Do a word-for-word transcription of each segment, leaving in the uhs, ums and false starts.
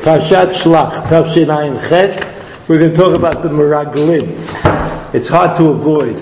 Parashat Shlach, Tafshin Ayin Chet. We're going to talk about the Meraglim. It's hard to avoid.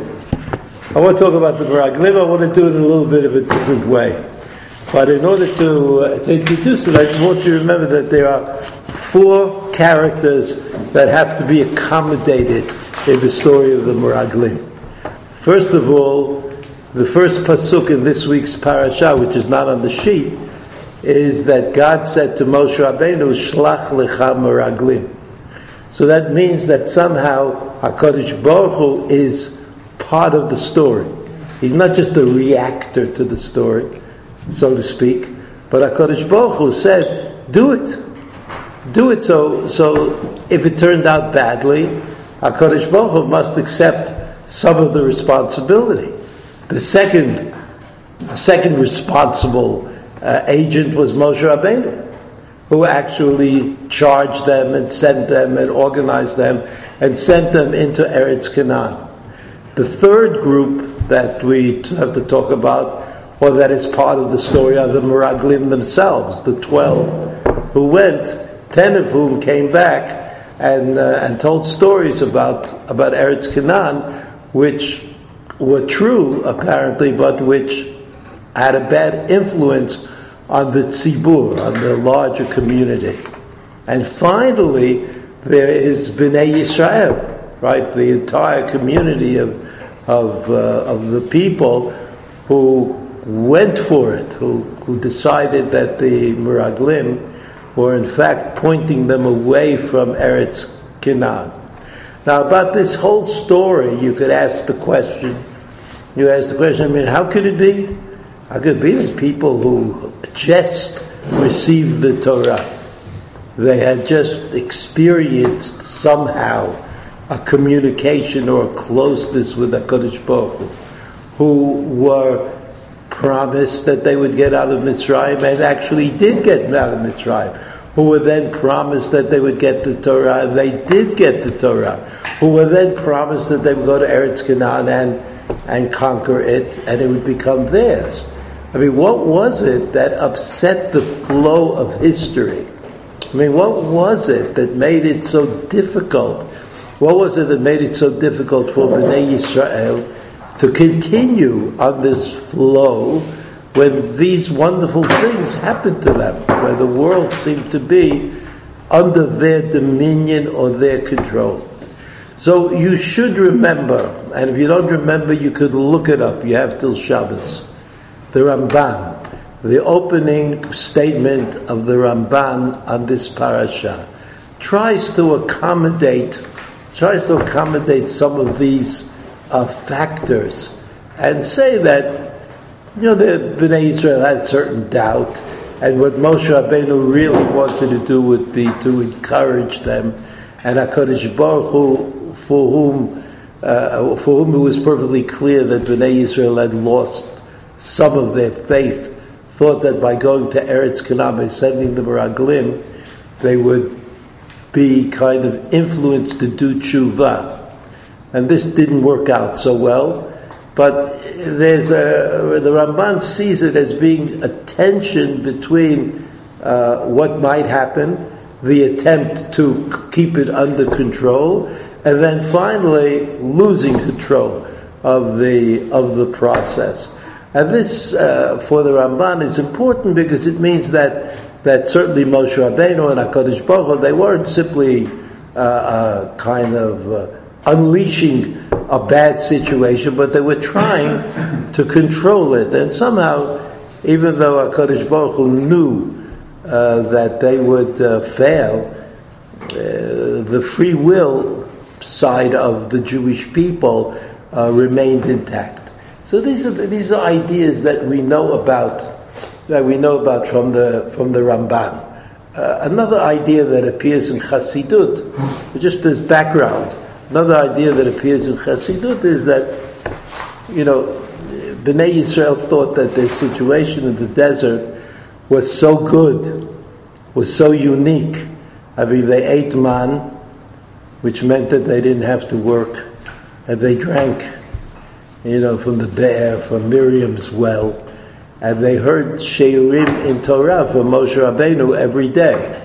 I want to talk about the Meraglim. I want to do it in a little bit of a different way. But in order to, uh, to introduce it, I just want you to remember that there are four characters that have to be accommodated in the story of the Meraglim. First of all, the first pasuk in this week's parasha, which is not on the sheet, is that God said to Moshe Rabbeinu, Shlach lecha meraglim. So that means that somehow HaKadosh Baruch Hu is part of the story. He's not just a reactor to the story, so to speak, but HaKadosh Baruch Hu said, do it. Do it so, so if it turned out badly, HaKadosh Baruch Hu must accept some of the responsibility. The second, the second responsible Uh, agent was Moshe Rabbeinu, who actually charged them and sent them and organized them and sent them into Eretz Canaan. The third group that we have to talk about, or that is part of the story, are the Meraglim themselves, the twelve who went, ten of whom came back and uh, and told stories about about Eretz Canaan, which were true apparently, but which had a bad influence on the tzibur, on the larger community. And finally, there is Bnei Yisrael, right? The entire community of of uh, of the people who went for it, who who decided that the Meraglim were in fact pointing them away from Eretz Canaan. Now, about this whole story, you could ask the question. You ask the question. I mean, how could it be? How could it be that people who just received the Torah, they had just experienced somehow a communication or a closeness with HaKadosh Baruch Hu, who were promised that they would get out of Mitzrayim and actually did get out of Mitzrayim, who were then promised that they would get the Torah and they did get the Torah, who were then promised that they would go to Eretz Canaan and, and conquer it and it would become theirs. I mean, what was it that upset the flow of history? I mean, what was it that made it so difficult? What was it that made it so difficult for Bnei Yisrael to continue on this flow when these wonderful things happened to them, where the world seemed to be under their dominion or their control? So you should remember, and if you don't remember, you could look it up. You have till Shabbos. The Ramban, the opening statement of the Ramban on this parasha, tries to accommodate, tries to accommodate some of these uh, factors, and say that, you know, the Bnei Israel had certain doubt, and what Moshe Rabbeinu really wanted to do would be to encourage them, and HaKadosh Baruch Hu, for whom, uh, for whom it was perfectly clear that Bnei Israel had lost some of their faith, thought that by going to Eretz Canaan, by sending the Meraglim, they would be kind of influenced to do tshuva. And this didn't work out so well, but there's a, the Ramban sees it as being a tension between uh, what might happen, the attempt to keep it under control, and then finally losing control of the of the process. And this, uh, for the Ramban, is important because it means that that certainly Moshe Rabbeinu and HaKadosh Baruch Hu, they weren't simply uh, uh, kind of uh, unleashing a bad situation, but they were trying to control it. And somehow, even though HaKadosh Baruch Hu knew uh, that they would uh, fail, uh, the free will side of the Jewish people uh, remained intact. So these are these are ideas that we know about, that we know about from the from the Ramban. Uh, another idea that appears in Chassidut, just as background, another idea that appears in Chassidut is that, you know, Bnei Yisrael thought that their situation in the desert was so good, was so unique. I mean, they ate man, which meant that they didn't have to work, and they drank, you know, from the bear, from Miriam's well, and they heard Sheurim in Torah from Moshe Rabbeinu every day.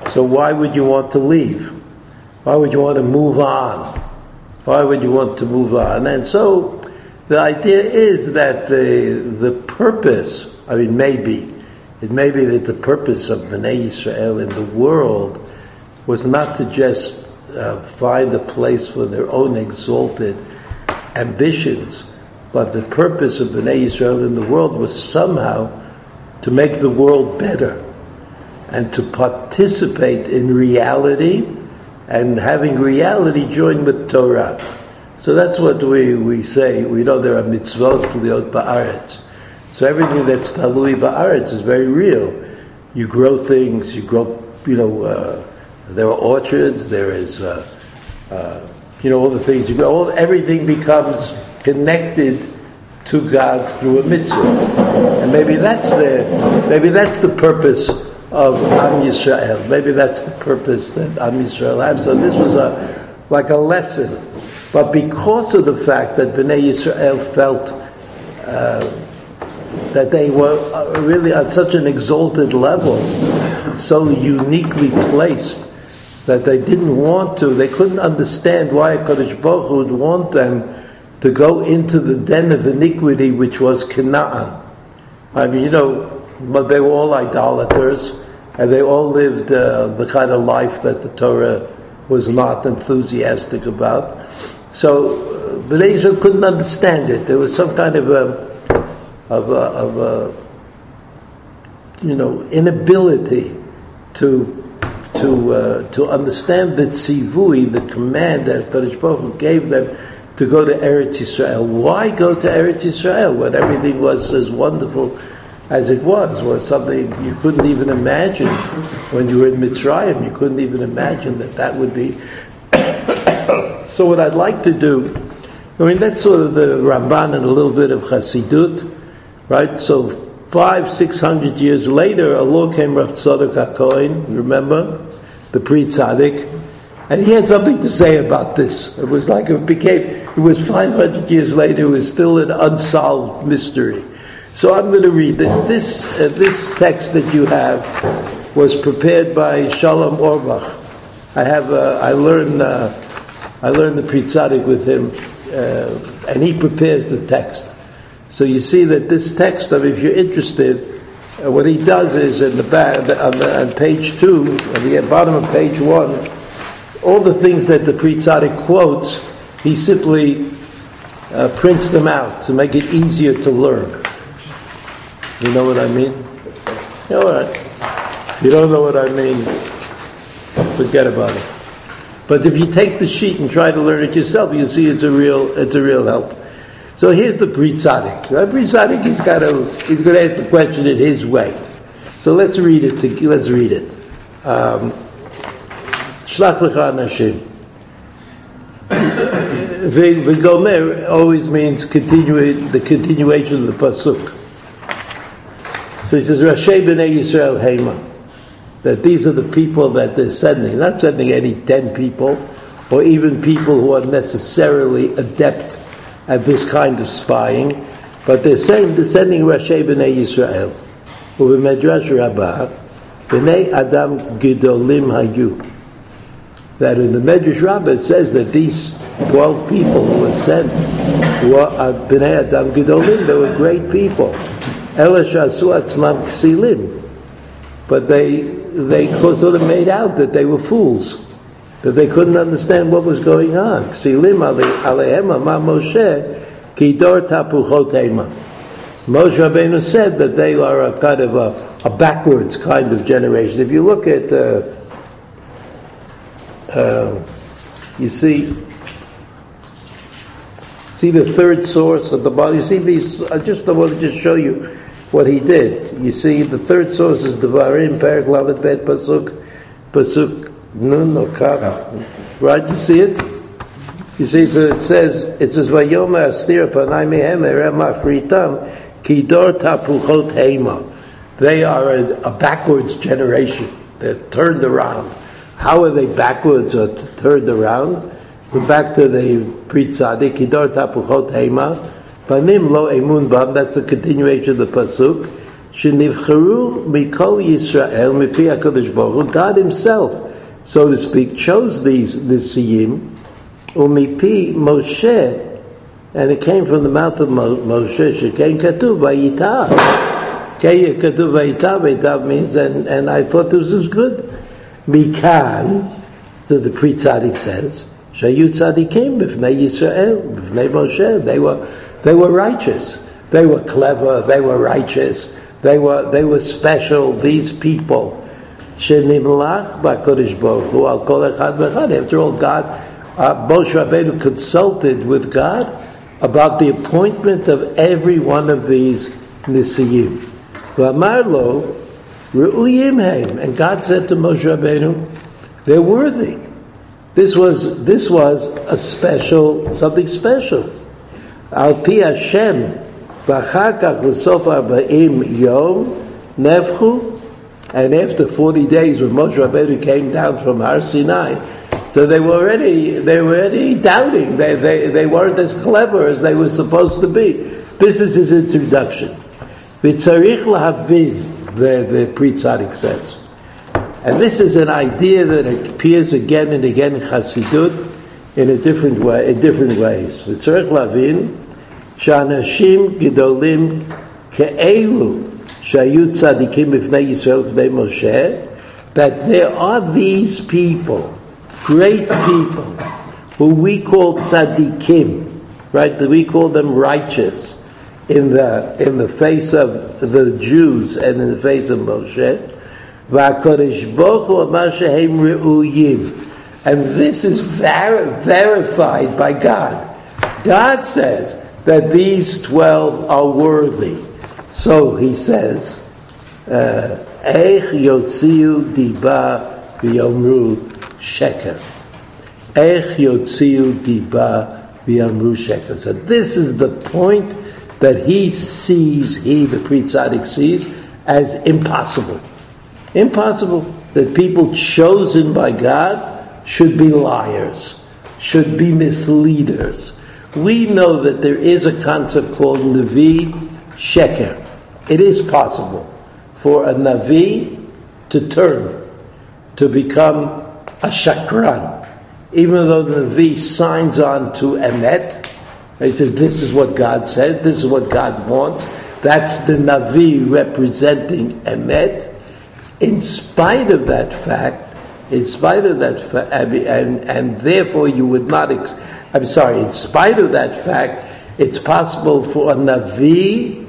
So why would you want to leave? Why would you want to move on? Why would you want to move on? And so the idea is that the, the purpose, I mean, maybe, it may be that the purpose of Bnei Yisrael in the world was not to just uh, find a place for their own exalted ambitions, but the purpose of Bnei Yisrael in the world was somehow to make the world better and to participate in reality and having reality join with Torah. So that's what we, we say. We know there are mitzvot liot ba'aretz. So everything that's talui ba'aretz is very real. You grow things, you grow, you know, uh, there are orchards, there is, uh, uh, you know, all the things you grow. All, everything becomes connected to God through a mitzvah. And maybe that's the, maybe that's the purpose of Am Yisrael. Maybe that's the purpose that Am Yisrael has. So this was a like a lesson. But because of the fact that Bnei Yisrael felt uh, that they were really at such an exalted level, so uniquely placed, that they didn't want to, they couldn't understand why HaKadosh Baruch Hu would want them to go into the den of iniquity, which was Canaan. I mean, you know, but they were all idolaters, and they all lived uh, the kind of life that the Torah was not enthusiastic about. So uh, Bnei Yisrael couldn't understand it. There was some kind of a, of a, of a you know, inability to to uh, to understand the tzivui, the command that Kadosh Baruch Hu gave them to go to Eretz Yisrael. Why go to Eretz Yisrael when everything was as wonderful as it was? Was something you couldn't even imagine when you were in Mitzrayim. You couldn't even imagine that that would be. So what I'd like to do, I mean, that's sort of the Ramban and a little bit of Chassidut, right? So five, six hundred years later, along came Rav Tzadok HaKohen, remember? The pre-tzaddik. And he had something to say about this. It was like it became, it was five hundred years later, it was still an unsolved mystery. So I'm going to read this. This uh, this text that you have was prepared by Shalom Orbach. I have, uh, I learned, uh, I learned the Pri Tzaddik with him, uh, and he prepares the text. So you see that this text, I mean, if you're interested, uh, what he does is in the back, on, the, on page two, at the bottom of page one, all the things that the Pri Tzaddik quotes, he simply uh, prints them out to make it easier to learn. You know what I mean? You know what? You don't know what I mean? Forget about it. But if you take the sheet and try to learn it yourself, you see it's a real, it's a real help. So here's the Pri Tzaddik. The Pri Tzaddik, he's got to, he's going to ask the question in his way. So let's read it. To, let's read it. Um, Shlach lecha anashim. V'gomer always means continue, the continuation of the pasuk. So he says, Rashi b'nei Yisrael heima. That these are the people that they're sending. Not sending any ten people, or even people who are necessarily adept at this kind of spying, but they're saying they're sending Rashi b'nei Yisrael. U'b'medrash Rabbah, b'nei Adam gidolim hayu. That in the Medrash Rabbah it says that these twelve people who were sent were b'nei Adam gidolim. They were great people. Ela shasu atzmam ksilim. But they they sort of made out that they were fools, that they couldn't understand what was going on. Ksilim aleihem amar Moshe kidor tapuchot hema. Moshe Rabbeinu said that they are a kind of a, a backwards kind of generation. If you look at, uh, uh, you see, see the third source of the Bible. You see these. I just I want to just show you what he did. You see, the third source is Devarim, Perek Lamed Bet Pasuk, Pasuk Nun or Kaf. Right? You see it? You see, so it says, it says, Vayoma Astir Panai Mehem Erem Achritam Kidor Tapuchot Heima. They are a, a backwards generation. They're turned around. How are they backwards or t- turned around? We're back to the Pri Tzaddik, Kidor Tapuchot Heima. Banim lo emun bam, that's the continuation of the pasuk. Shenivcheru mikol Yisrael mipi HaKadosh Baruch Hu. God Himself, so to speak, chose these Nisiyim, umipi Moshe, and it came from the mouth of Moshe. Shekein katuv vayitav. Kein katuv vayitav. Vayitav means, and, and I thought this was good. Mikan, so the Pri Tzadik says, Shayu Tzadikim b'fnei Yisrael, b'fnei Moshe. They were, they were righteous. They were clever. They were righteous. They were, they were special. These people. Shenimlach b'Kodesh Baruch Hu al kol echad v'echad. After all, God, uh, Moshe Rabbeinu consulted with God about the appointment of every one of these Nisiyim. V'amar lo Re'uyim heim, and God said to Moshe Rabbeinu, they're worthy. This was this was a special, something special. Al pi Hashem, v'achar kach l'sof arba'im yom nefchu, and after forty days, when Moshe Rabbeinu came down from Har Sinai, so they were already they were already doubting. They they they weren't as clever as they were supposed to be. This is his introduction. V'tzarich lahavin. The, the Pri Tzadik says. And this is an idea that appears again and again in Chassidut in a different way, in different ways. V'tzarech lavin, sh'anashim gedolim ke'elu shayu tzadikim b'fnei Yisrael b'fnei Moshe, that there are these people, great people, who we call tzadikim, right? That we call them righteous, in the in the face of the Jews and in the face of Moshe, v'Hakadosh Baruch Hu amar shehem re'uyim, and this is ver- verified by God. God says that these twelve are worthy. So He says, "Eich yotziu diba v'yomru sheker." Eich yotziu diba v'yomru sheker. So this is the point that he sees, he, the Pri Tzadik, sees as impossible. Impossible that people chosen by God should be liars, should be misleaders. We know that there is a concept called Navi Sheker. It is possible for a Navi to turn, to become a Shakran, even though the Navi signs on to Emet. He says, this is what God says, this is what God wants. That's the Navi representing Emet. In spite of that fact, in spite of that fact, and, and therefore you would not, ex- I'm sorry, in spite of that fact, it's possible for a Navi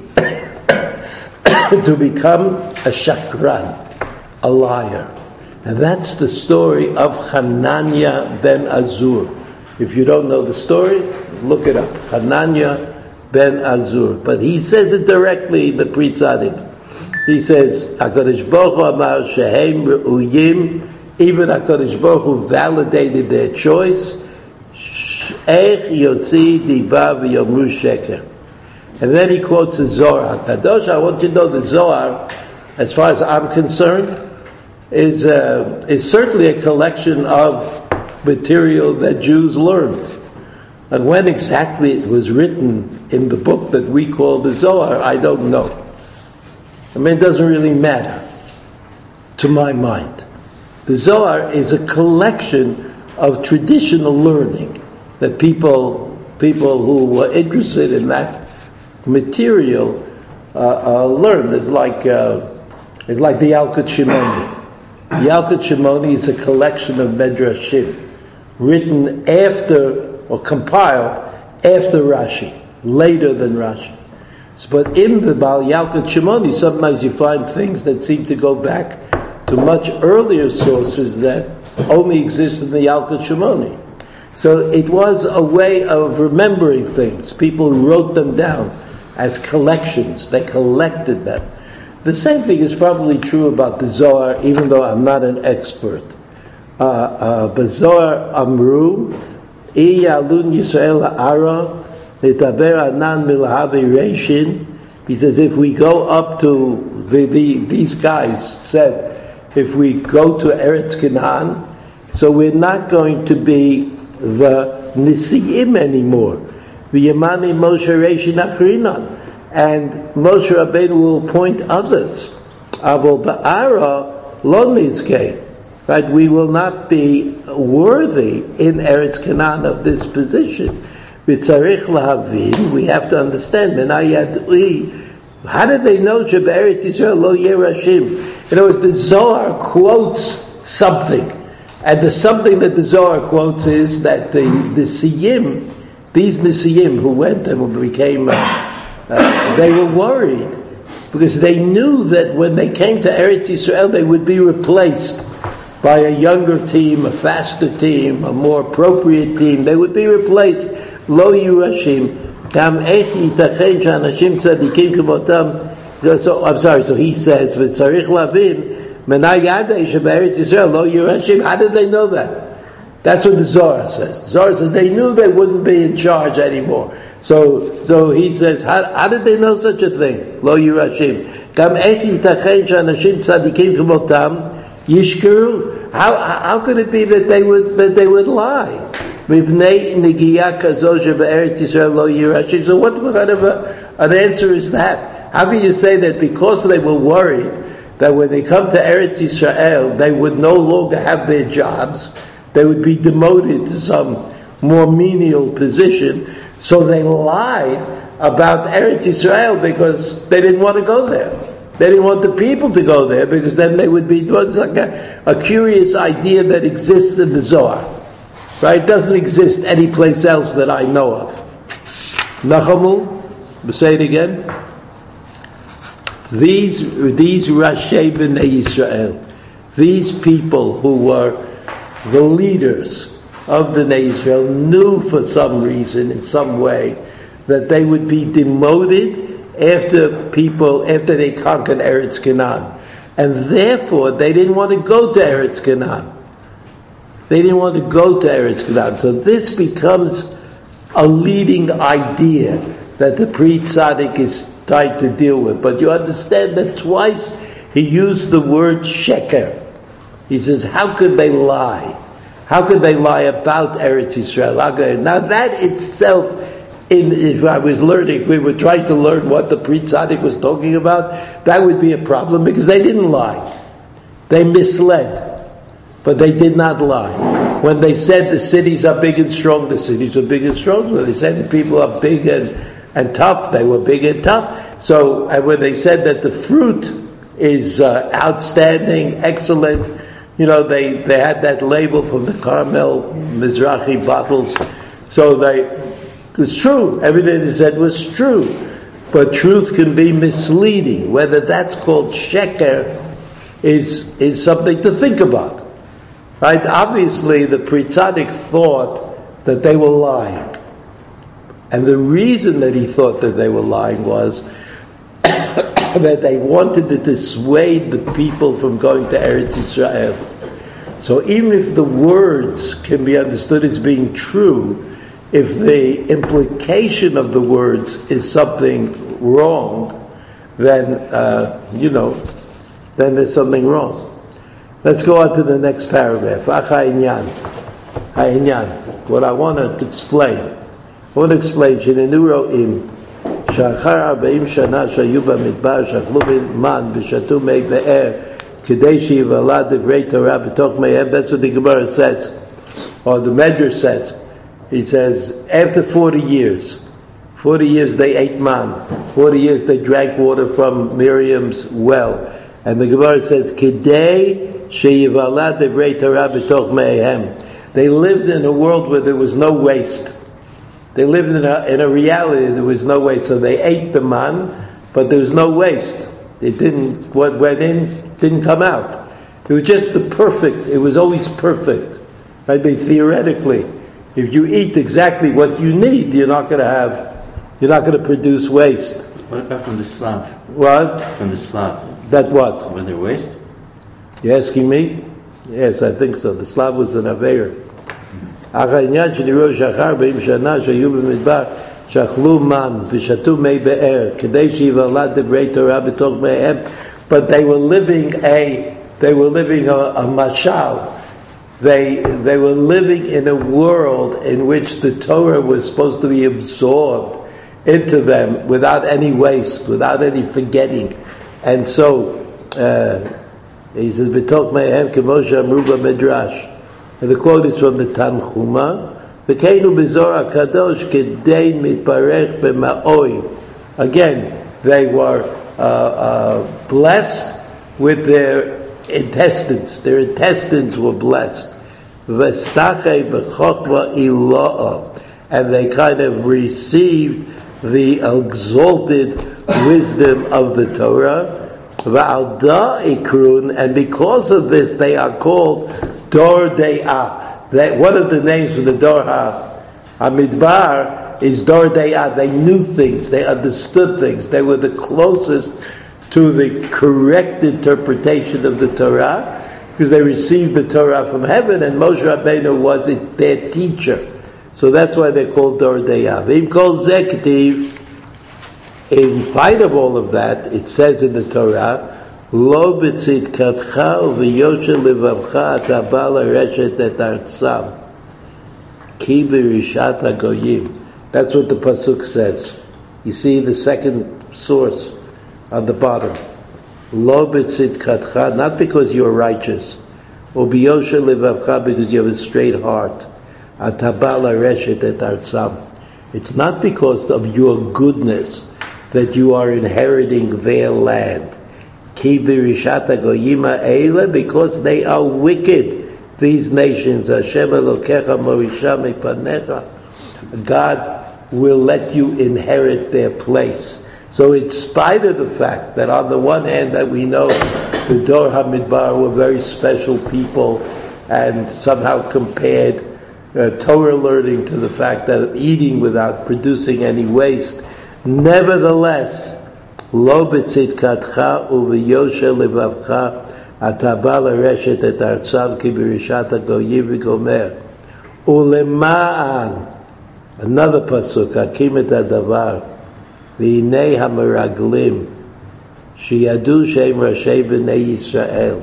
to become a Shakran, a liar. And that's the story of Hananiah ben Azur. If you don't know the story, look it up. Hananiah ben Azur. But he says it directly, the Pri Tzadik. He says, HaKadosh Baruch Hu amar shehem re'uyim, even HaKadosh Baruch Hu validated their choice. Eich yotzi diba v'yomru sheker. And then he quotes the Zohar. HaKadosh, I want you to know the Zohar, as far as I'm concerned, is uh, is certainly a collection of material that Jews learned. And when exactly it was written in the book that we call the Zohar, I don't know. I mean, it doesn't really matter to my mind. The Zohar is a collection of traditional learning that people people who were interested in that material uh, uh, learned. It's like uh, it's like the Yalkut Shimoni. The Yalkut Shimoni is a collection of medrashim written after or compiled after Rashi, later than Rashi. So, but in the Baal Yalkut Shimoni, sometimes you find things that seem to go back to much earlier sources that only exist in the Yalkut Shimoni. So it was a way of remembering things. People wrote them down as collections. They collected them. The same thing is probably true about the Zohar, even though I'm not an expert. Uh, uh, but Zohar Amru, I Yalun Yisrael Ha'ara, Nitaber Anan Milhavi Reishin. He says, if we go up to, the, the, these guys said, if we go to Eretz Canaan, so we're not going to be the Nisi'im anymore. V'yamani Moshe Reishin Achrinan. and Moshe Rabbeinu will appoint others. Avol ba'ara lo nizkei. Right, we will not be worthy in Eretz Canaan of this position. V'tzarich lahavin, we have to understand. How did they know Eretz Yisrael lo yeh rashim? In other words, the Zohar quotes something, and the something that the Zohar quotes is that the the Siyim, these Nisiyim who went and became, uh, uh, they were worried because they knew that when they came to Eretz Yisrael, they would be replaced by a younger team, a faster team, a more appropriate team. They would be replaced. Lo yurashim. Kam ech yitachen she'anashim tzadikim k'motam. So I'm sorry. So he says, "V'tzarich lavin menai yadei shebe'eretz Yisrael lo yurashim." How did they know that? That's what the Zohar says. The Zohar says they knew they wouldn't be in charge anymore. So, so he says, how, how did they know such a thing? Lo yurashim. Kam ech yitachen she'anashim tzadikim k'motam. Yishkeru. How how could it be that they would that they would lie? So what kind of a, an answer is that? How can you say that because they were worried that when they come to Eretz Yisrael they would no longer have their jobs, they would be demoted to some more menial position, so they lied about Eretz Yisrael because they didn't want to go there. They didn't want the people to go there because then they would be, it's like a, a curious idea that exists in the Zohar. Right? It doesn't exist any place else that I know of. Nachamu, we'll say it again. These, these Rashi B'nai Yisrael, these people who were the leaders of B'nai Yisrael knew for some reason, in some way, that they would be demoted after people, after they conquered Eretz Canaan. And therefore, they didn't want to go to Eretz Canaan. They didn't want to go to Eretz Canaan. So this becomes a leading idea that the Pri Tzaddik is trying to deal with. But you understand that twice he used the word sheker. He says, how could they lie? How could they lie about Eretz Yisrael? Now that itself, In, if I was learning, we were trying to learn what the Pri Tzaddik was talking about, that would be a problem because they didn't lie. They misled, but they did not lie. When they said the cities are big and strong, the cities were big and strong. When they said the people are big and, and tough, they were big and tough. So, and when they said that the fruit is uh, outstanding, excellent, you know, they, they had that label from the Carmel Mizrahi bottles. So they... It's true. Everything they said was true. But truth can be misleading. Whether that's called sheker is, is something to think about. Right? Obviously, the Pri Tzaddik thought that they were lying. And the reason that he thought that they were lying was that they wanted to dissuade the people from going to Eretz Yisrael. So even if the words can be understood as being true, if the implication of the words is something wrong, then, uh, you know, then there's something wrong. Let's go on to the next paragraph. Ha'inyan. Ha'inyan. What I want to explain. I want to explain, Shenenu Shachar arba'im shana shayu b'midbar shachlu man v'shatu mei be'er k'dei sheyivalad divrei Torah b'toch meihem. That's what the Gemara says, or the Medrash says. He says, after forty years, forty years they ate man, forty years they drank water from Miriam's well. And the Gemara says, Kidei sheyivalad divrei Torah b'toch meihem. They lived in a world where there was no waste. They lived in a, in a reality there was no waste. So they ate the man, but there was no waste. It didn't, what went in didn't come out. It was just the perfect, it was always perfect. I mean, theoretically, if you eat exactly what you need, you're not going to have, you're not going to produce waste. What about from the Slav? What? From the Slav. That what? Was there waste? You asking me? Yes, I think so. The Slav was an Aveir. העניין שנראו שחר ארבעים שנה שהיו במדבר שאכלו מן ושתו מי באר כדי שיוולד דברי תורה בתוך מיהם, but they were living a they were living a, a mashal. They they were living in a world in which the Torah was supposed to be absorbed into them without any waste, without any forgetting. And so, uh, he says, "B'tok me'ehem k'moshe amru b'midrash." And the quote is from the Tanchuma. "V'keinu b'zor hakadosh k'dein mitparech b'ma'oi." Again, they were uh, uh, blessed with their intestines. Their intestines were blessed. V'stachei b'chochma ilo'ah. And they kind of received the exalted wisdom of the Torah. V'alda ikrun, and because of this they are called Dor De'ah. That one of the names for the Dor HaMidbar is Dor De'ah. They knew things, they understood things, they were the closest to the correct interpretation of the Torah, because they received the Torah from heaven, and Moshe Rabbeinu was it, their teacher. So that's why they're called Dor De'ah. V'im kol zeh k'tiv. In spite of all of that, it says in the Torah, "Lo b'tzidkatcha u'v'yosher levavcha ata ba l'reshet et artzam, ki b'rishat hagoyim." That's what the pasuk says. You see the second source on the bottom. Lo b'tzidkatcha, not because you're righteous, u'v'yosher levavcha, because you have a straight heart, ata ba l'reshet et artzam. It's not because of your goodness that you are inheriting their land. Ki b'rishat hagoyim ha'ele, because they are wicked, these nations. Hashem Elokecha morisha mipanecha. God will let you inherit their place. So in spite of the fact that on the one hand that we know the Dor HaMidbar were very special people, and somehow compared uh, Torah learning to the fact that eating without producing any waste, nevertheless, lo b'tzidkatcha u'v'yosher levavcha ata ba l'reshet et artzam ki b'rishat hagoyim v'gomer u'lema'an. Another pasuk, hakim et hadavar v'hinei hameraglim sheyadu she'em rashei b'nei Yisrael.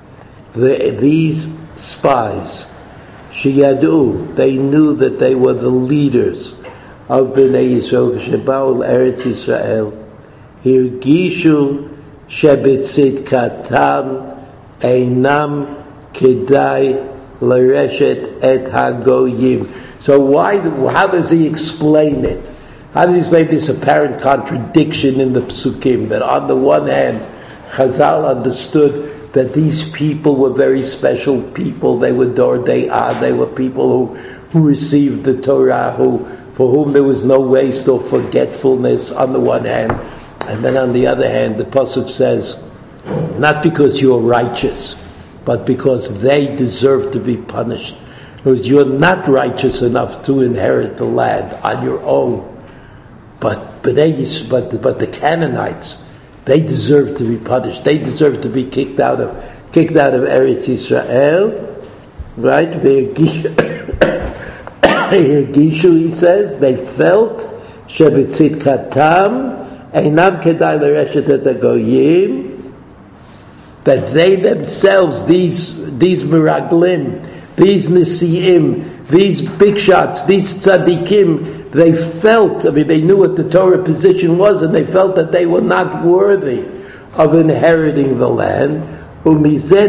These spies, sheyadu, they knew that they were the leaders of Bnei Yisrael, Sheba'ul Eretz Yisrael, Hirgishu Shebetzidkatam Einam Kedai L'Reshet Et Hagoyim. So why? How does he explain it? How does he explain this apparent contradiction in the Psukim? That on the one hand, Chazal understood that these people were very special people. They were Dor De'ah. They were people who who received the Torah, who for whom there was no waste or forgetfulness on the one hand, and then on the other hand, the pasuk says, not because you're righteous, but because they deserve to be punished. Because you're not righteous enough to inherit the land on your own, but but they, but but the Canaanites, they deserve to be punished. They deserve to be kicked out of kicked out of Eretz Yisrael, right? Gishu, he says, they felt shebetzidkatam einam kedai l'reshet et hagoyim, that they themselves, these these miraglim, these nisiim, these big shots, these tzaddikim, they felt, I mean, they knew what the Torah position was, and they felt that they were not worthy of inheriting the land. And so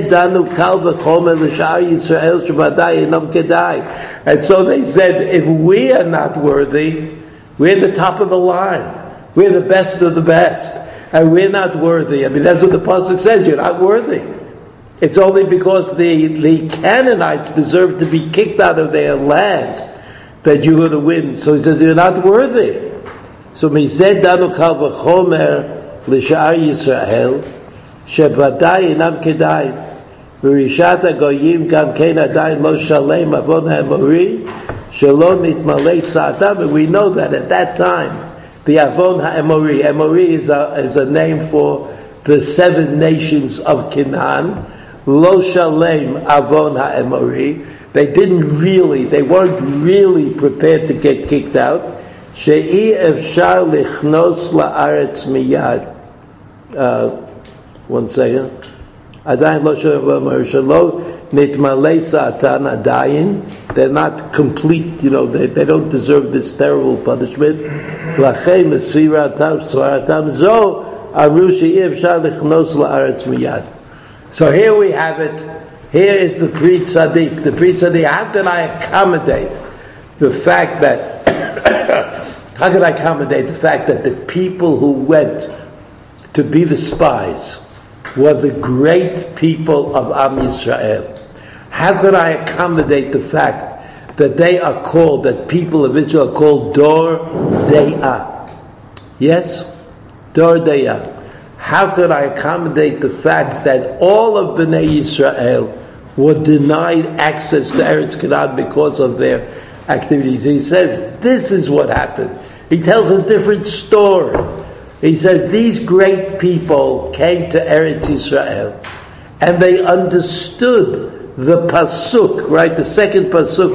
they said, if we are not worthy, we're the top of the line. We're the best of the best. And we're not worthy. I mean, that's what the pasuk says, you're not worthy. It's only because the, the Canaanites deserve to be kicked out of their land that you're going to win. So he says, you're not worthy. So mizeh danu kal v'chomer l'sha'ar Yisrael, שבוודאי אינם כדאי, ורישת הגויים גם כן עדיין לא שלם עוון האמורי, שלא מתמלא סעתם, and we know that at that time, the Avon HaEmori, Emori is a, is a name for the seven nations of Canaan, Lo Shalem Avon HaEmori, they didn't really, they weren't really prepared to get kicked out, She'i efshar lichnos la'aretz miyad, One second. עדיין לא שלא nitmalei sa'atan adayin. They're not complete, you know, they, they don't deserve this terrible punishment. Lachem esfiratam svaratam zo amru she'ir efshar lichnos la'aretz miyad. So here we have it. Here is the Pri Tzaddik. The Pri Tzaddik, how can I accommodate the fact that, how can I accommodate the fact that the people who went to be the spies were the great people of Am Yisrael? How could I accommodate the fact that they are called, that people of Israel are called Dor De'ah? Yes? Dor De'ah. How could I accommodate the fact that all of Bnei Yisrael were denied access to Eretz Canaan because of their activities? He says, this is what happened. He tells a different story. He says, these great people came to Eretz Yisrael and they understood the pasuk, right? The second pasuk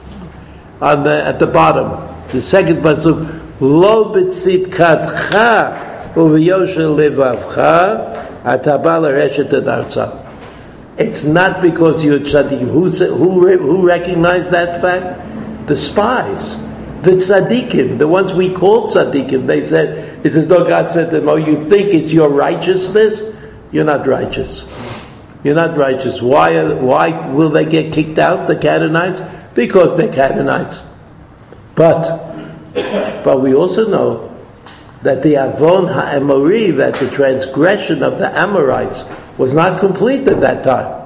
on the at the bottom. The second pasuk, Lo b'tzidkatcha u'v'yosher levavcha ataba l'reshet adartza. It's not because you're tzaddik. Who who who recognized that fact? The spies, the tzaddikim, the ones we call tzaddikim. They said, it's as though God said to them, "Oh, you think it's your righteousness? You're not righteous. You're not righteous. Why? Are, why will they get kicked out? The Canaanites? Because they're Canaanites. But, but we also know that the Avon HaEmori, that the transgression of the Amorites was not complete at that time.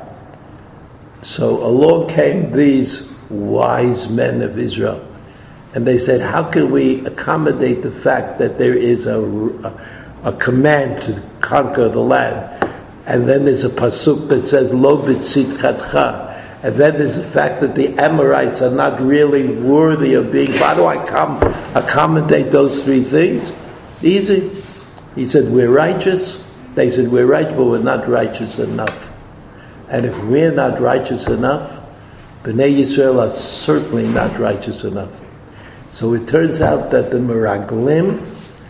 So along came these wise men of Israel, and they said, "How can we accommodate the fact that there is a, a, a command to conquer the land?" And then there's a pasuk that says, Lo b'tzidkatcha. And then there's the fact that the Amorites are not really worthy of being. How do I com- accommodate those three things? Easy. He said, we're righteous. They said, we're righteous, but we're not righteous enough. And if we're not righteous enough, Bnei Yisrael are certainly not righteous enough. So it turns out that the Meraglim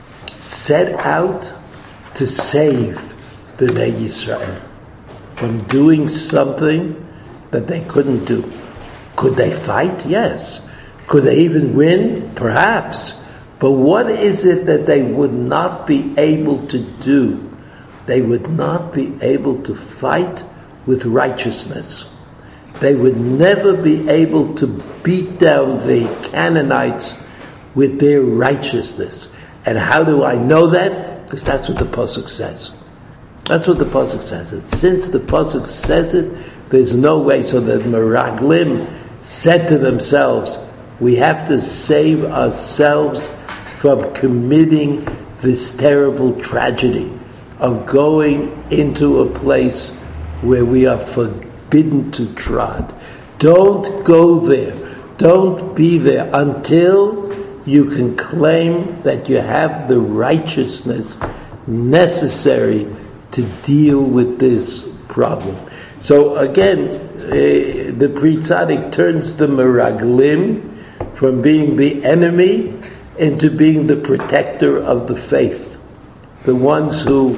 set out to save Bnei Yisrael from doing something that they couldn't do. Could they fight? Yes. Could they even win? Perhaps. But what is it that they would not be able to do? They would not be able to fight with righteousness. They would never be able to beat down the Canaanites with their righteousness. And how do I know that? Because that's what the pasuk says. That's what the pasuk says. Since the pasuk says it, there's no way. So the Meraglim said to themselves, we have to save ourselves from committing this terrible tragedy of going into a place where we are forbidden to trod. Don't go there. Don't be there until you can claim that you have the righteousness necessary to deal with this problem. So again, uh, the Pri Tzaddik turns the Meraglim from being the enemy into being the protector of the faith. The ones who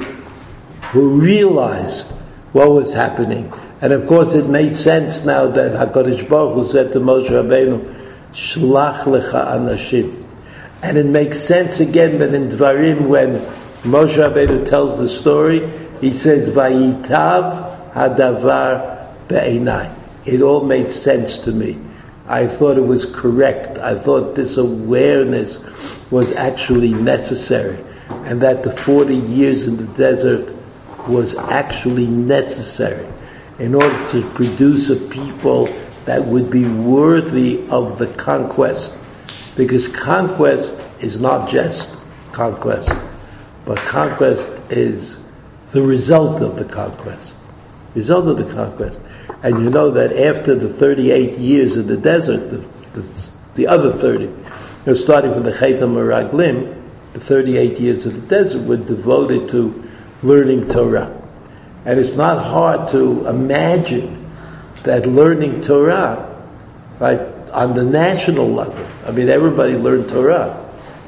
who realized what was happening. And of course it made sense now that HaKadosh Baruch Hu said to Moshe Rabbeinu, Shlach lecha anashim. And it makes sense again that in Dvarim, when Moshe Rabbeinu tells the story, he says, Vayitav hadavar be'enai. It all made sense to me. I thought it was correct. I thought this awareness was actually necessary, and that the forty years in the desert was actually necessary in order to produce a people that would be worthy of the conquest. Because conquest is not just conquest, but conquest is the result of the conquest. Result of the conquest. And you know that after the thirty-eight years in the desert, the, the, the other thirty, you know, starting from the Chet HaMeraglim, the thirty-eight years of the desert were devoted to learning Torah. And it's not hard to imagine that learning Torah, right, on the national level, I mean, everybody learned Torah,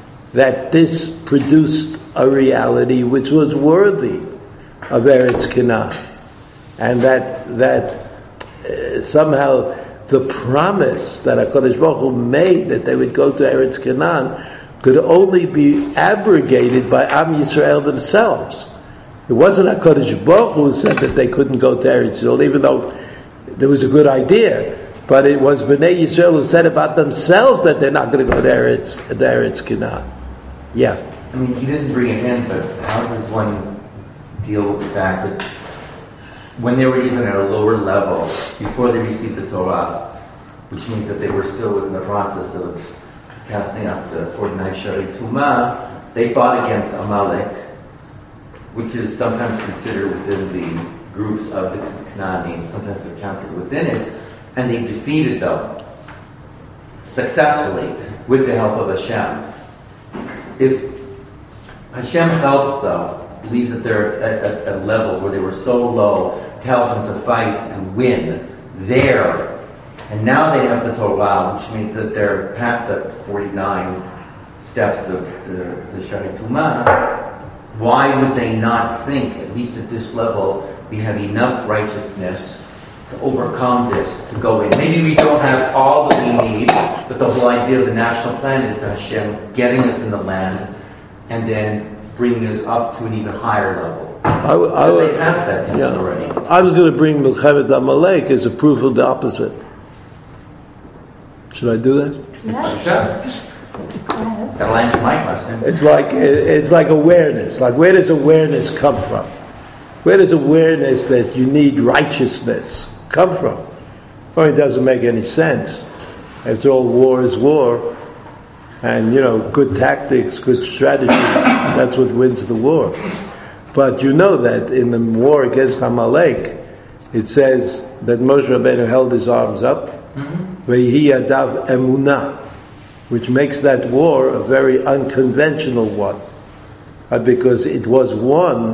that this produced a reality which was worthy of Eretz Canaan. And that, that uh, uh, somehow the promise that HaKadosh Baruch Hu made that they would go to Eretz Canaan could only be abrogated by Am Yisrael themselves. It wasn't HaKadosh Baruch Hu who said that they couldn't go to Eretz Yisrael, even though there was a good idea. But it was Bnei Yisrael who said about themselves that they're not going to go to Eretz, to Eretz Canaan. Yeah. I mean, he doesn't bring it in, but how does one deal with the fact that when they were even at a lower level, before they received the Torah, which means that they were still in the process of casting out the forty-nine Shari Tumah, they fought against Amalek, which is sometimes considered within the groups of the Canaanim, sometimes they're counted within it, and they defeated them successfully with the help of Hashem. If Hashem helps them, believes that they're at, at, at a level where they were so low to help them to fight and win there, and now they have the Torah, which means that they're past the forty-nine steps of the, the Shari Tumah. Why would they not think, at least at this level, we have enough righteousness to overcome this, to go in? Maybe we don't have all that we need, but the whole idea of the national plan is to Hashem getting us in the land and then bringing us up to an even higher level. I, I, so they passed that test yeah. already. I was going to bring Milchemet Amalek as a proof of the opposite. Should I do that? Yeah. Sure. That'll answer my question. It's like it's like awareness. Like, where does awareness come from? Where does awareness that you need righteousness come from? Well, it doesn't make any sense. After all, war is war. And, you know, good tactics, good strategy, that's what wins the war. But you know that in the war against Amalek, it says that Moshe Rabbeinu held his arms up, Vehi Yadav Emunah, which makes that war a very unconventional one. Uh, because it was won,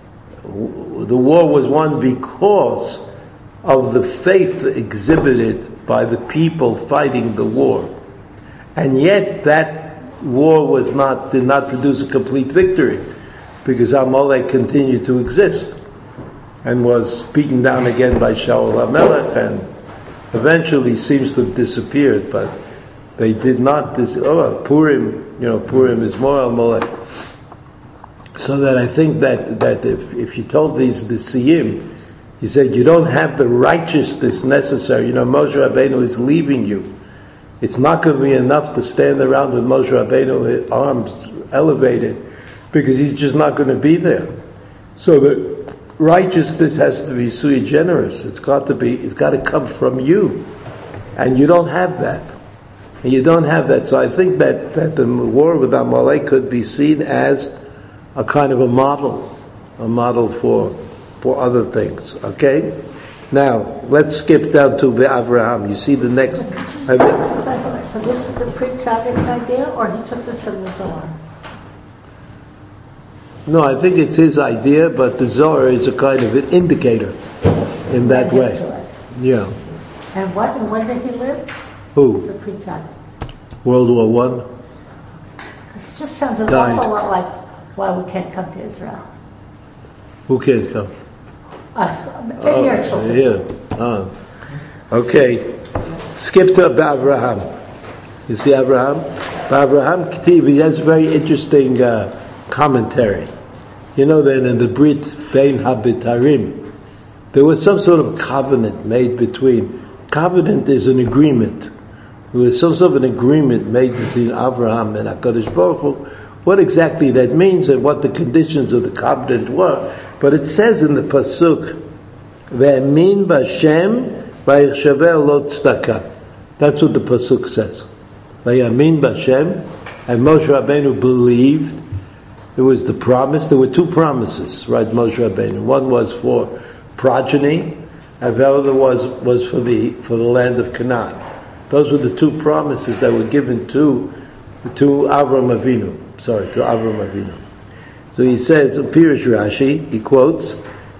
the war was won because of the faith exhibited by the people fighting the war. And yet that war was not did not produce a complete victory, because Amalek continued to exist and was beaten down again by Shaul HaMelech and eventually seems to have disappeared. But they did not dis- oh Purim, you know, Purim is more Amalek. So that I think that that if, if you told these the Siyim, you said you don't have the righteousness necessary, you know, Moshe Rabbeinu is leaving you. It's not going to be enough to stand around with Moshe Rabbeinu, his arms elevated, because he's just not going to be there. So the righteousness has to be sui generis. It's got to be. It's got to come from you, and you don't have that. And you don't have that. So I think that, that the war with Amalek could be seen as a kind of a model, a model for for other things. Okay. Now, let's skip down to Avraham. You see the next... So this is the pre-Tzadik's idea, or he took this from the Zohar? No, I think it's his idea, but the Zohar is a kind of an indicator in that way. Yeah. And what? And when did he live? Who? The pre-Tzadik. World War One. This just sounds an Died. awful lot like why we can't come to Israel. Who can't come? Us, maybe Oh, our children. yeah. Oh. Okay. Skip to Abraham. You see Abraham? Abraham Ketiv, he has a very interesting uh, commentary. You know that in the Brit Bein HaBitarim, there was some sort of covenant made between. Covenant is an agreement. There was some sort of an agreement made between Abraham and HaKadosh Baruch Hu. What exactly that means and what the conditions of the covenant were. But it says in the Pasuk, Ve'emin b'Hashem v'yichshaveh lo tzedakah. That's what the Pasuk says. Ve'emin b'Hashem, and Moshe Rabbeinu believed. It was the promise. There were two promises, right, Moshe Rabbeinu. One was for progeny, and the other was, was for the for the land of Canaan. Those were the two promises that were given to to Avram Avinu. Sorry, to Avram Avinu. So he says, Pirish Rashi, he quotes,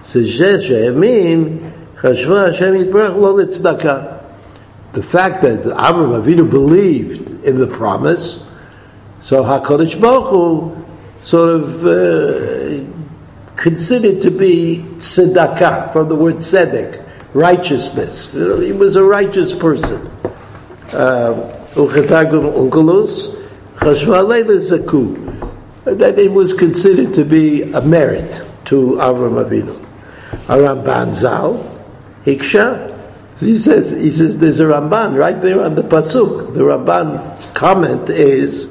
the fact that Avram Avinu believed in the promise, so HaKadosh Baruch Hu sort of uh, considered to be tzedakah, from the word tzedek, righteousness. He was a righteous person. Uchetargum unkelus, chashvalei lezaku. That it was considered to be a merit to Avraham Avinu. Ramban Zal, Hiksha. He says, he says, there's a Ramban right there on the pasuk. The Ramban's comment is,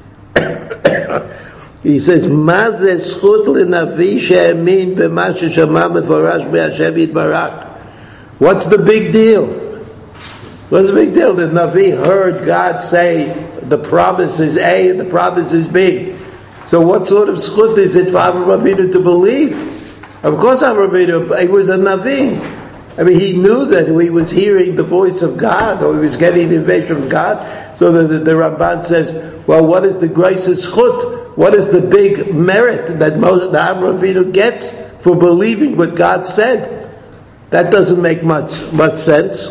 he says, "Ma ze zchut lenavi she'amin b'ma sheshama meforash be'Hashem yitbarach." What's the big deal? What's the big deal? The Navi heard God say the promise is A and the promise is B. So what sort of zchut is it for Avraham Avinu to believe? Of course, Avraham Avinu, he was a Navi. I mean, he knew that he was hearing the voice of God, or he was getting the information from God. So the, the, the Ramban says, well, what is the grace of zchut? What is the big merit that, most, that Avraham Avinu gets for believing what God said? That doesn't make much much sense.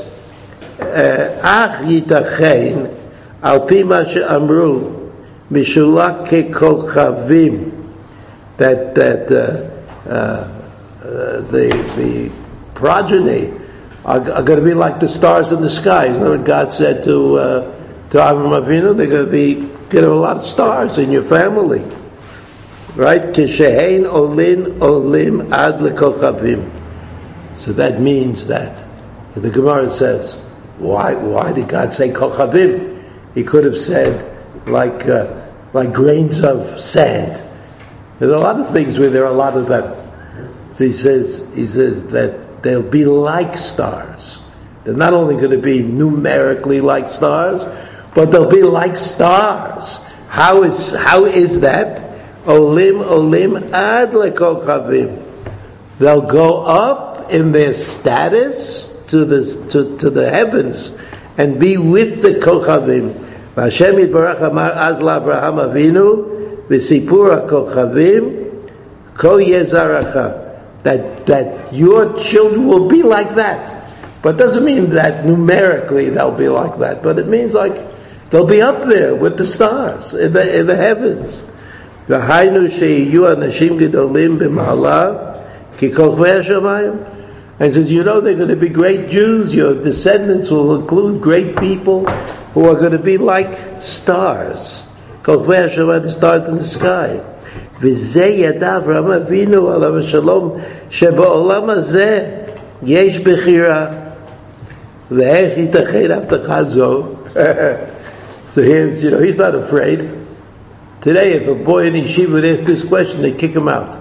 Ach yitachein al pi ma she'amru mishulak kekochavim, that that uh, uh, uh, the the progeny are, are going to be like the stars in the sky. Isn't that what God said to uh, to Avraham Avinu? They're going to be get a lot of stars in your family, right? Kishehein olin olim ad lekochavim. So that means that the Gemara says, why why did God say kochavim? He could have said like uh, like grains of sand. There's a lot of things where there are a lot of them. So he says he says that they'll be like stars. They're not only going to be numerically like stars, but they'll be like stars. How is how is that? Olim olim ad lekochavim. They'll go up in their status to the to, to the heavens and be with the kochavim. Hashem yitbarach amar az la'Avraham Avinu v'sipur hakochavim ko yezaracha. That that your children will be like that, but it doesn't mean that numerically they'll be like that. But it means like they'll be up there with the stars in the in the heavens. V'hainu she'iyu anashim gedolim b'ma'ala ki kochvei hashamayim. And says, you know, they're going to be great Jews. Your descendants will include great people who are going to be like stars. The stars in the sky. V'zeh yadav Avraham Avinu alav shalom she'ba'olam hazeh yesh bechira v'hech yitachen avtacha zo. So he's, you know, he's not afraid. Today, if a boy in yeshiva would ask this question, they kick him out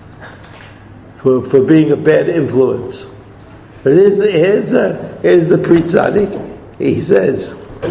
for, for being a bad influence. But here's, here's, uh, here's the Pri Tzadik. He says,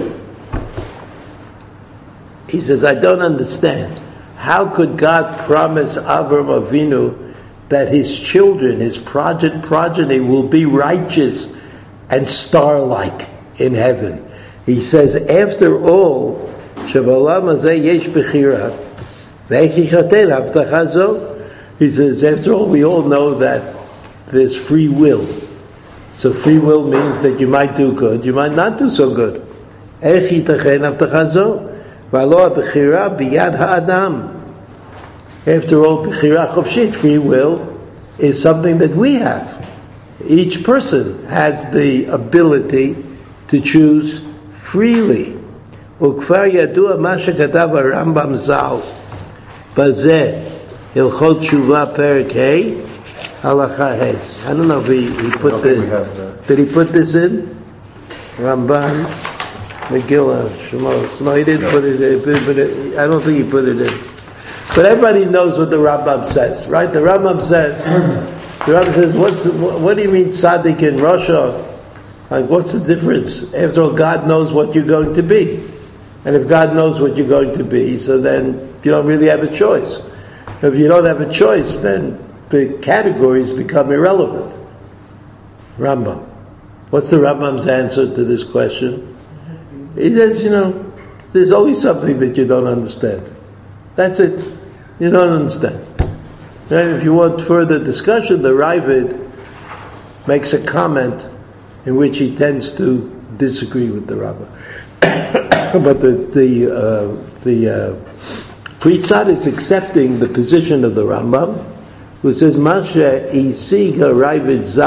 he says, I don't understand. How could God promise Avraham Avinu that his children, his progeny, progeny will be righteous and star-like in heaven? He says, after all, Shebalam hazeh yesh bechira, ve'ech yichaten avtacha zo. He says, after all, we all know that there's free will. So free will means that you might do good, you might not do so good. Ech yitachen avtacha zo, v'alo ha'bechira biyad ha'adam. After all, bechira chopshit, free will, is something that we have. Each person has the ability to choose freely. Ukvar yadua ma shekatav Rambam Zal bazeh Hilchot Tshuva Perek Hey Halacha Hey. I don't know if he, he put the did he put this in Ramban Megillah Shemot. No, he didn't put it in, but it, I don't think he put it in. But everybody knows what the Rambam says, right? The Rambam says, the Rambam says, what's what, what do you mean tzaddik in Russia? Like, what's the difference? After all, God knows what you're going to be. And if God knows what you're going to be, so then you don't really have a choice. If you don't have a choice, then the categories become irrelevant. Rambam. What's the Rambam's answer to this question? He says, you know, there's always something that you don't understand. That's it. You don't understand. And if you want further discussion, the Ravid makes a comment in which he tends to disagree with the Rabbah. But the the uh, the uh, Pri Tzad is accepting the position of the Rambam, who says Masha Isiga Ravid Zal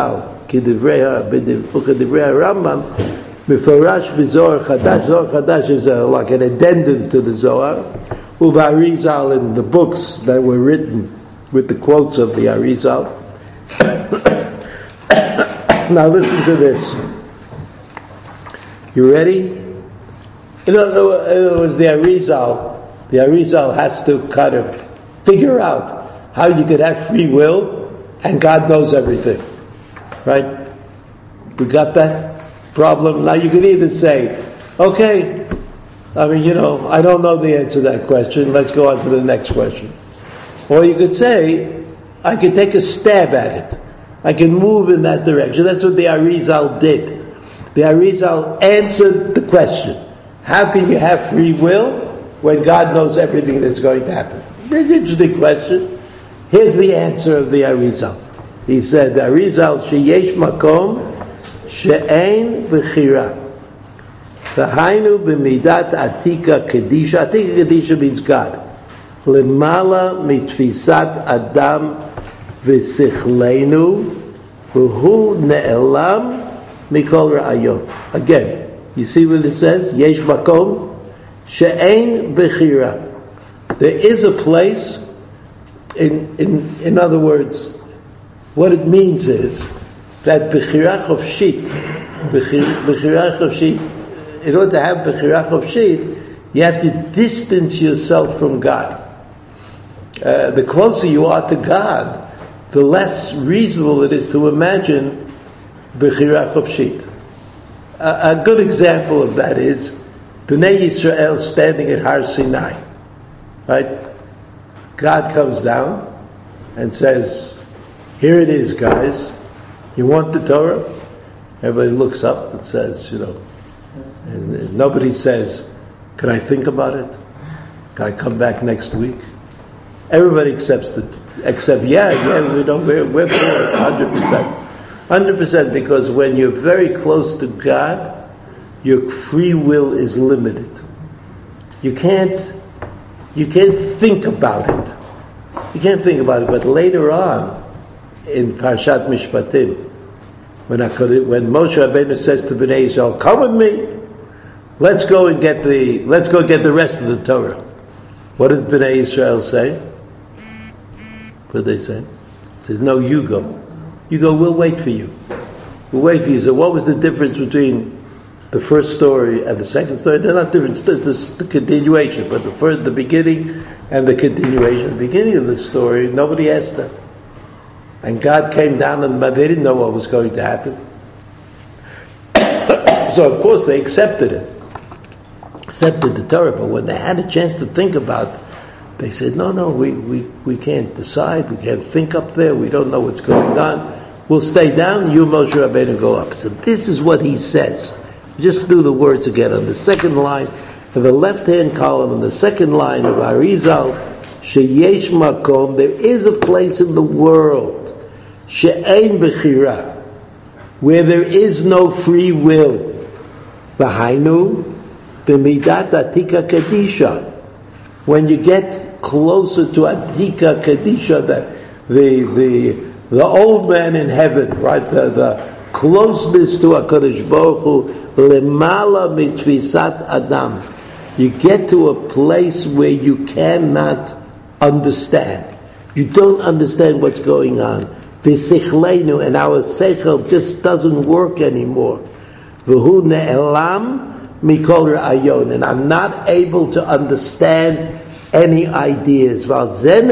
כדברי הרמב"ם, מפורש בזוהר חדש. זוהר חדש is a, like an addendum to the Zohar. U'Arizal, in the books that were written with the quotes of the Arizal. Now listen to this. You ready? In other words, the Arizal, the Arizal has to kind of figure out how you could have free will and God knows everything. Right? We got that problem? Now you could either say, okay, I mean, you know, I don't know the answer to that question, let's go on to the next question. Or you could say, I could take a stab at it. I can move in that direction. That's what the Arizal did. The Arizal answered the question. How can you have free will when God knows everything that's going to happen? It's an interesting question. Here's the answer of the Arizal. He said, the Arizal, sheyesh makom she'ein b'chira. V'hainu b'midat atika kedisha. Atika kedisha means God. Lemala mitfisat adam v'sichleinu v'hu ne'elam mikol ra'ayon. Again, you see what it says? Yesh makom she'ein b'chira. There is a place, in, in, in other words, what it means is that b'chira chofshit, b'chira chofshit, in order to have b'chira chofshit, you have to distance yourself from God. Uh, the closer you are to God, the less reasonable it is to imagine b'chira chofshit. A, a good example of that is Bnei Yisrael standing at Har Sinai. Right? God comes down and says, here it is, guys. You want the Torah? Everybody looks up and says, you know, and, and nobody says, can I think about it? Can I come back next week? Everybody accepts it, except, yeah, yeah, we don't, we're, we're for it, one hundred percent. one hundred percent, because when you're very close to God, your free will is limited. You can't, you can't think about it. You can't think about it, but later on, in Parshat Mishpatim, when, I could, when Moshe Rabbeinu says to Bnei Yisrael, come with me, let's go and get the, let's go get the rest of the Torah. What did Bnei Yisrael say? What did they say? He says, no, you go. You go, we'll wait for you. We'll wait for you. So what was the difference between the first story and the second story? They're not different. It's the continuation, but the first, the beginning and the continuation. The beginning of the story, nobody asked them. And God came down and they didn't know what was going to happen. So of course they accepted it. Accepted the Torah, but when they had a chance to think about it, they said, no, no, we, we, we can't decide, we can't think up there, we don't know what's going on. We'll stay down, you, Moshe Rabbeinu, go up. So this is what he says. Just do the words again. On the second line, in the left-hand column, in the second line of Arizal, sheyesh makom, there is a place in the world, she'ein b'chira, where there is no free will. V'hainu, b'midat atika kedisha. When you get closer to Atika Kedisha, the, the, the, the old man in heaven, right, the, the closeness to HaKadosh Baruch Hu, lemala mitvisat adam, you get to a place where you cannot understand. You don't understand what's going on. V'sichleinu, and our seichel just doesn't work anymore. V'hu ne'elam mikol ra'ayon, and I'm not able to understand any ideas. And so when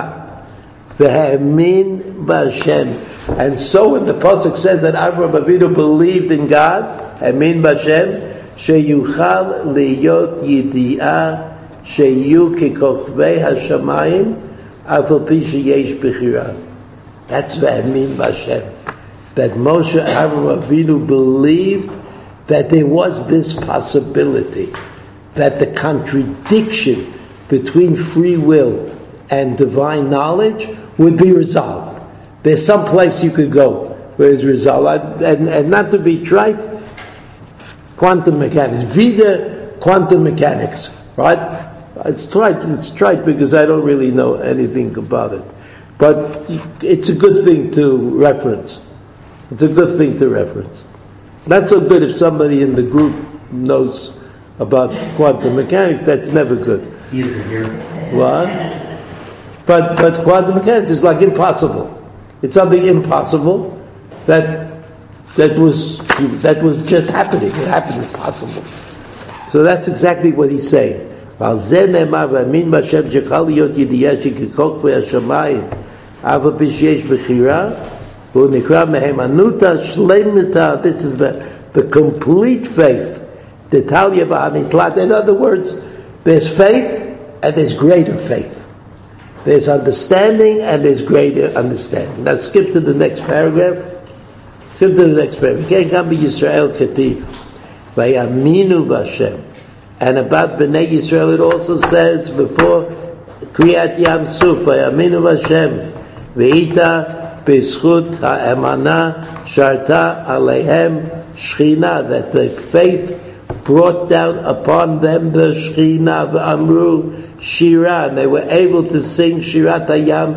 the pasuk says that Avraham Avinu believed in God, Amin B'Hashem, sheyuchal liyot yidi'ah sheyu kikochvei hashamayim afal pi sheyesh b'chira. That's Amin B'Hashem. That Moshe Avraham Avinu believed that there was this possibility, that the contradiction between free will and divine knowledge would be resolved. There's some place you could go where it's resolved. And, and not to be trite, quantum mechanics, vida quantum mechanics, right? It's trite, it's trite because I don't really know anything about it. But it's a good thing to reference. It's a good thing to reference. Not so good if somebody in the group knows about quantum mechanics. That's never good. He isn't here. What? But but quantum mechanics is like impossible. It's something impossible that that was that was just happening. It happened impossible. So that's exactly what he's saying. ועל זה נאמר ואמין בהשם שיכול להיות ידיעה שככל כפי השמיים אף על פי שיש בחירה והוא נקרא מהימנותא שלמתא. This is the, the complete faith. דתליא והנתלת. In other words, there's faith and there's greater faith. There's understanding and there's greater understanding. Now skip to the next paragraph. Skip to the next paragraph. Can't come be Yisrael Kativ. Vayaminu b'Hashem. And about Bnei Yisrael it also says before Kriyat Yam Suf, Vayaminu b'Hashem. Ve'ita b'zchut ha'emana sharta aleihem shchina. That the faith brought down upon them the shchina v'amru Shira, and they were able to sing Shirat Hayam.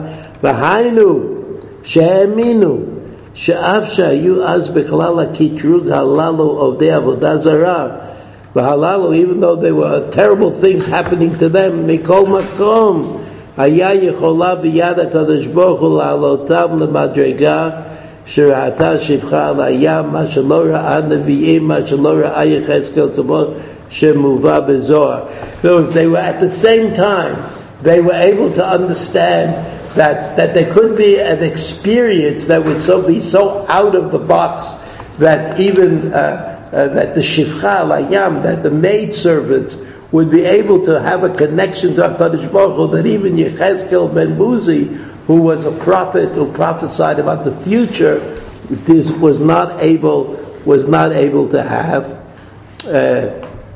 V'hainu she'eminu she'af she'ayu az bechlal hakitrug halalu ovdei avodah zarah. V'halalu, even though there were terrible things happening to them, mikol makom haya yechola b'yad hakadosh baruch hu la'alotam lemadrega shirata shivcha al hayam ma shelo ra'a nevi'im ma shelo ra'a Yechezkel kamo shemuva bezohar. Those they were at the same time they were able to understand that that there could be an experience that would so be so out of the box that even uh, uh, that the shivcha layam, that the maid servants would be able to have a connection to HaKadosh Baruch Hu, that even Yechezkel ben Buzi, who was a prophet who prophesied about the future, this was not able was not able to have. Uh,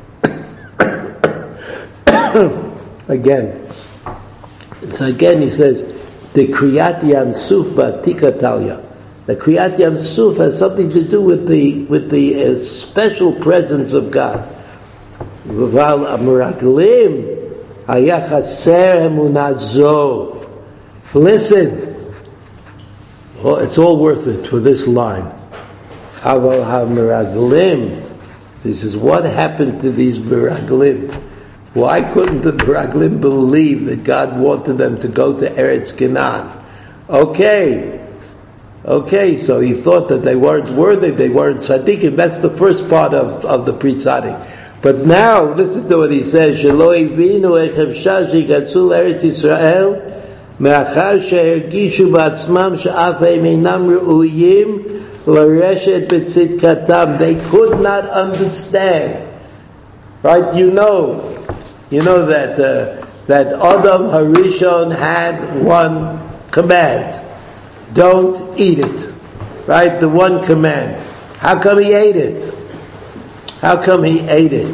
Again, so again he says the Kriyat Yam Suf Ba'tika Talya. The Kriyat Yam Suf has something to do with the with the uh, special presence of God. V'val Amiraglim Haya Chaser Emunah Zo. Listen, well, it's all worth it for this line. Aval Hamiraglim. This is what happened to these Miraglim. Why couldn't the Meraglim believe that God wanted them to go to Eretz Canaan? Okay, okay, so he thought that they weren't worthy, they weren't tzaddikim. That's the first part of, of the Pri Tzaddik. But now, listen to what he says, Shelo ivinu echem shashi gatzu Eretz Yisrael me'achar she'ergishu ba'atzmam she'af heim einam re'uyim l'reshet b'tzidkatam. They could not understand. Right, you know, You know that uh, that Adam Harishon had one command: don't eat it. Right, the one command. How come he ate it? How come he ate it?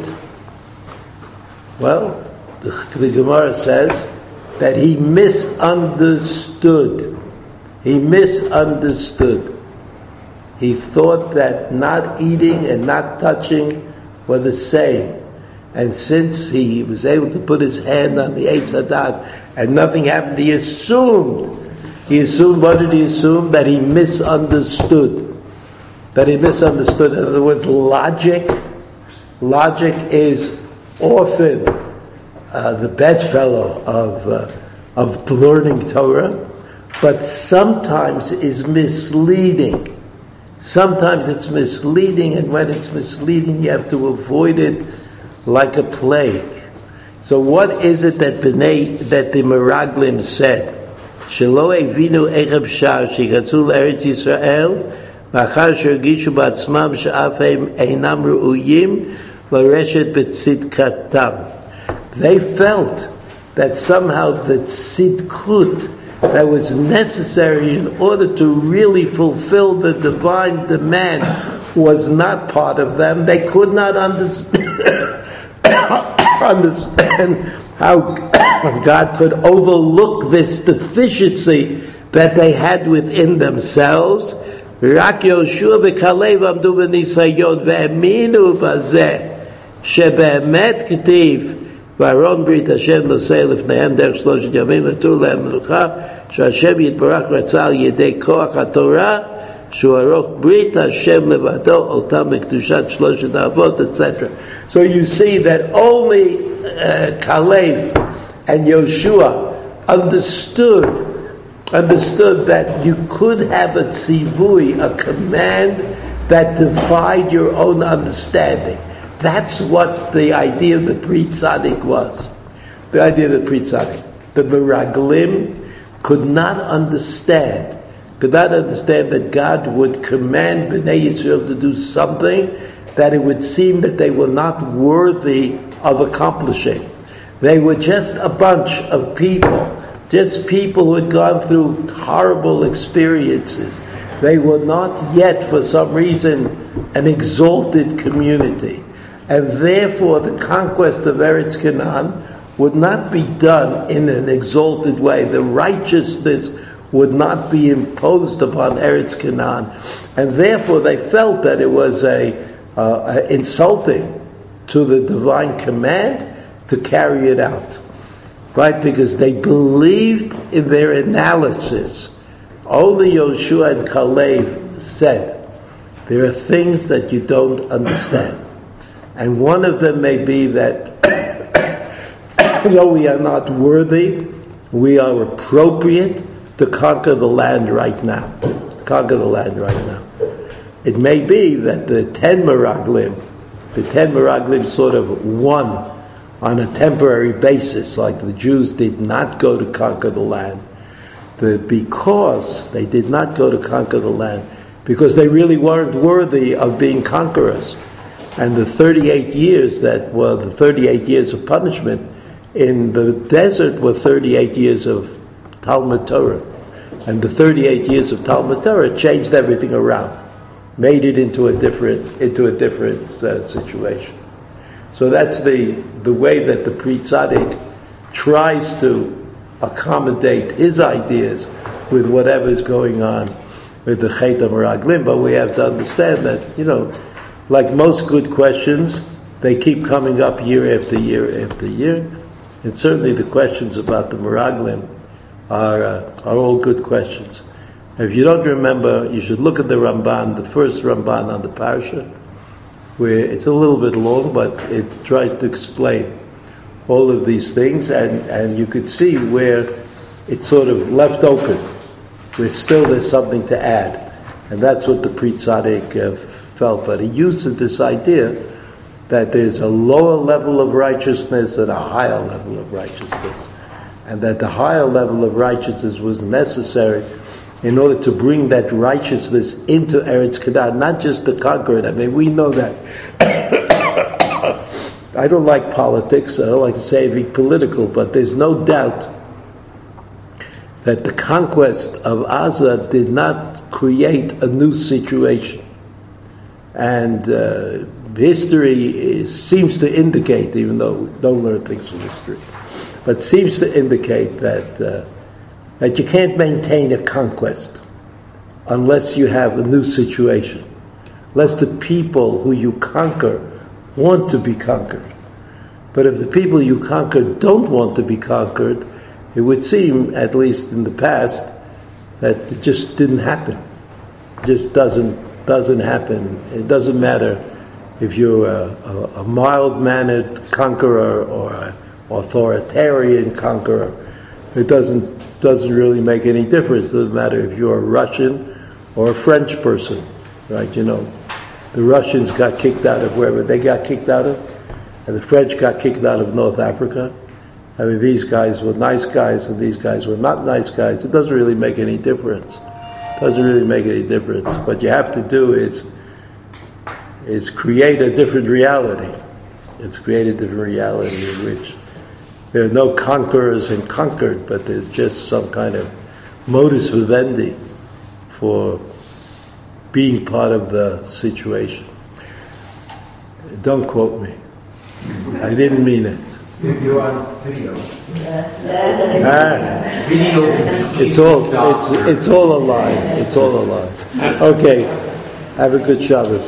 Well, the, the Gemara says that he misunderstood. He misunderstood. He thought that not eating and not touching were the same. And since he was able to put his hand on the Eitz Hadat and nothing happened, he assumed, he assumed, what did he assume? That he misunderstood. That he misunderstood. In other words, logic, logic is often uh, the bedfellow of, uh, of learning Torah, but sometimes is misleading. Sometimes it's misleading, and when it's misleading, you have to avoid it like a plague. So what is it that Bnei, that the Meraglim said? Shelo evinu echab shar shigatzu l'Eretz Yisrael ma'achar she'ergishu ba'atzmam she'af heim einam re'uyim l'reshet b'tzidkatam. They felt that somehow the tzidkut that was necessary in order to really fulfill the divine demand was not part of them. They could not understand understand how God could overlook this deficiency that they had within themselves. Rak Yoshua v'Kalev amdu b'nisayon ve'eminu b'zeh shebe'emet k'tiv v'aron brit Hashem nosei lifneihem derech shloshet yamim v'tur lehem melucha she'Hashem yitbarach ratzah al yedei koach haTorah Shuaroch Brit Hashem Levado Otam Kedushat Shloshet Avot, et cetera. So you see that only uh, Kalev and Yoshua understood understood that you could have a tzivui, a command that defied your own understanding. That's what the idea of the Pri Tzadik was. The idea of the Pri Tzadik. The Meraglim could not understand, could not understand that God would command Bnei Yisrael to do something that it would seem that they were not worthy of accomplishing. They were just a bunch of people, just people who had gone through horrible experiences. They were not yet, for some reason, an exalted community. And therefore, the conquest of Eretz Canaan would not be done in an exalted way. The righteousness would not be imposed upon Eretz Canaan. And therefore, they felt that it was a, uh, a insulting to the divine command to carry it out. Right? Because they believed in their analysis. Only Yoshua and Kalev said, there are things that you don't understand. And one of them may be that though we are not worthy, we are appropriate to conquer the land right now. Conquer the land right now. It may be that the ten Meraglim, the ten Meraglim sort of won on a temporary basis, like the Jews did not go to conquer the land. The, because they did not go to conquer the land, because they really weren't worthy of being conquerors. And the thirty-eight years that were the thirty-eight years of punishment in the desert were thirty-eight years of Talmud Torah. And the thirty-eight years of Talmud Torah changed everything around, made it into a different into a different uh, situation. So that's the the way that the Pri Tzadik tries to accommodate his ideas with whatever's going on with the Chet HaMeraglim. But we have to understand that, you know, like most good questions, they keep coming up year after year after year. And certainly the questions about the Meraglim are uh, are all good questions. If you don't remember, you should look at the Ramban, the first Ramban on the parasha, where it's a little bit long, but it tries to explain all of these things, and, and you could see where it's sort of left open, where still there's something to add. And that's what the Pri Tzadik uh, felt. But he used this idea that there's a lower level of righteousness and a higher level of righteousness. And that the higher level of righteousness was necessary in order to bring that righteousness into Eretz Canaan, not just to conquer it. I mean, we know that. I don't like politics, I don't like to say anything political, but there's no doubt that the conquest of Gaza did not create a new situation. And uh, history is, seems to indicate, even though we don't learn things from history, but seems to indicate that uh, that you can't maintain a conquest unless you have a new situation, unless the people who you conquer want to be conquered. But if the people you conquer don't want to be conquered, it would seem, at least in the past, that it just didn't happen. It just doesn't doesn't happen. It doesn't matter if you're a, a, a mild-mannered conqueror or an authoritarian conqueror. It doesn't doesn't really make any difference. It doesn't matter if you're a Russian or a French person, right? You know, the Russians got kicked out of wherever they got kicked out of, and the French got kicked out of North Africa. I mean, these guys were nice guys and these guys were not nice guys. It doesn't really make any difference. It doesn't really make any difference. What you have to do is is create a different reality. It's create a different reality in which there are no conquerors and conquered, but there's just some kind of modus vivendi for being part of the situation. Don't quote me. I didn't mean it. You're on video. Ah, Video. it's all it's it's all a lie. It's all a lie. Okay. Have a good Shabbos.